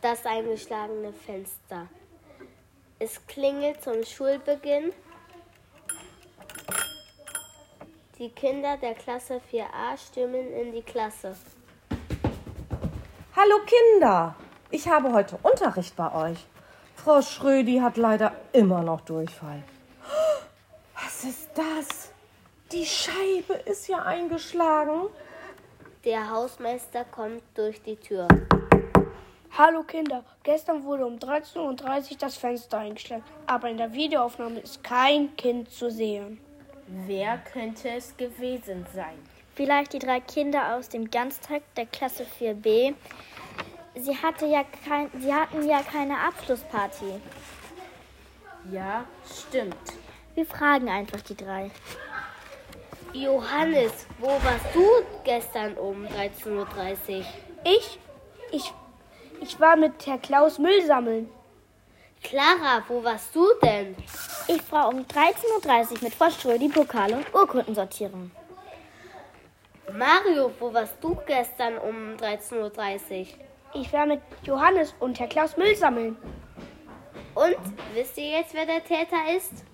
Das eingeschlagene Fenster. Es klingelt zum Schulbeginn. Die Kinder der Klasse 4a stürmen in die Klasse. Hallo Kinder, ich habe heute Unterricht bei euch. Frau Schrödi hat leider immer noch Durchfall. Was ist das? Die Scheibe ist ja eingeschlagen. Der Hausmeister kommt durch die Tür. Hallo Kinder, gestern wurde um 13:30 Uhr das Fenster eingeschlagen, aber in der Videoaufnahme ist kein Kind zu sehen. Wer könnte es gewesen sein? Vielleicht die 3 Kinder aus dem Ganztag der Klasse 4b. Sie hatten ja keine Abschlussparty. Ja, stimmt. Wir fragen einfach die 3. Johannes, wo warst du gestern um 13:30 Uhr? Ich war mit Herr Klaus Müll sammeln. Clara, wo warst du denn? Ich war um 13:30 Uhr mit Frau Schrödi Pokale und Urkunden sortieren. Mario, wo warst du gestern um 13:30 Uhr? Ich war mit Johannes und Herr Klaus Müll sammeln. Und, wisst ihr jetzt, wer der Täter ist?